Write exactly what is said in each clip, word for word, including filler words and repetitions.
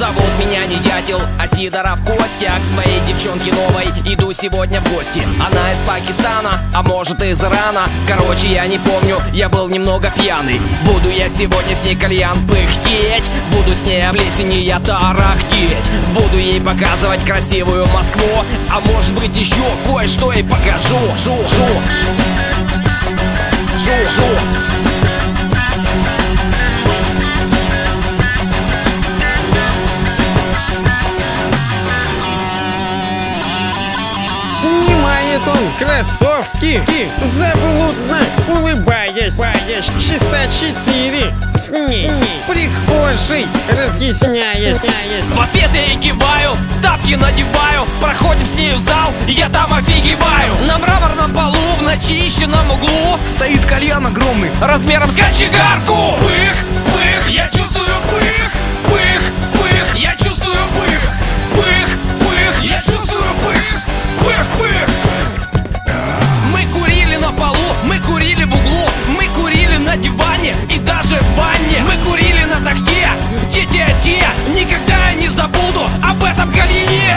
Зовут меня не Дятел, а Сидоров Костя. К своей девчонке новой иду сегодня в гости. Она из Пакистана, а может из Ирана. Короче, я не помню, я был немного пьяный. Буду я сегодня с ней кальян пыхтеть. Буду с ней в лесени я тарахтеть. Буду ей показывать красивую Москву. А может быть еще кое-что ей покажу. Жу, жу, жу, жу. Снимает он кроссовки, заблудно улыбаясь, часа четыре с ней прихожей разъясняясь. В ответ я ей киваю, тапки надеваю. Проходим с ней в зал, и я там офигеваю. На мраморном полу в начищенном углу стоит кальян огромный размером с кочегарку. Пых, пых, я чувствую пых. Пых, пых, я чувствую пых. Пых, пых, я чувствую пых. Пых, пых. Мы курили на полу, мы курили в углу. Мы курили на диване и даже в ванне. Мы курили на тахте, те-те-те. Никогда я не забуду об этом кальяне.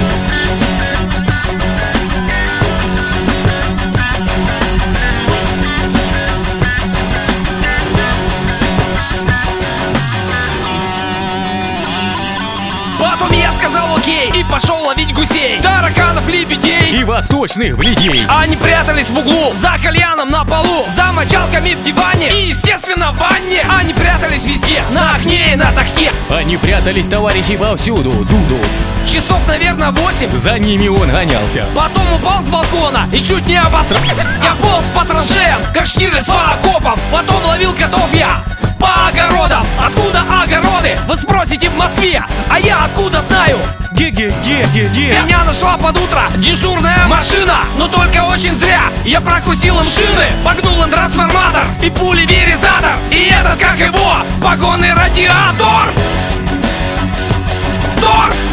Потом я сказал окей и пошел ловить гусей, тараканов, лебедей и восточных бледей. Они прятались в углу, за кальяном на полу, за мочалками в диване и, естественно, в ванне. Они прятались везде, на окне и на тахте. Они прятались, товарищи, повсюду. Дуду. Часов, наверное, восемь. За ними он гонялся. Потом упал с балкона и чуть не обосрал. Я полз по траншеям, как Штирлиц по окопам. Потом ловил котов я по огородам. Откуда огороды? Вы спросите в Москве, а я откуда знаю? Ге-ге-ге-ге-ге. Меня нашла под утро дежурная машина, но только очень зря. Я прокусил им шины, погнул им трансформатор и пулеверизатор. И этот, как его, погонный радиатор. Тор!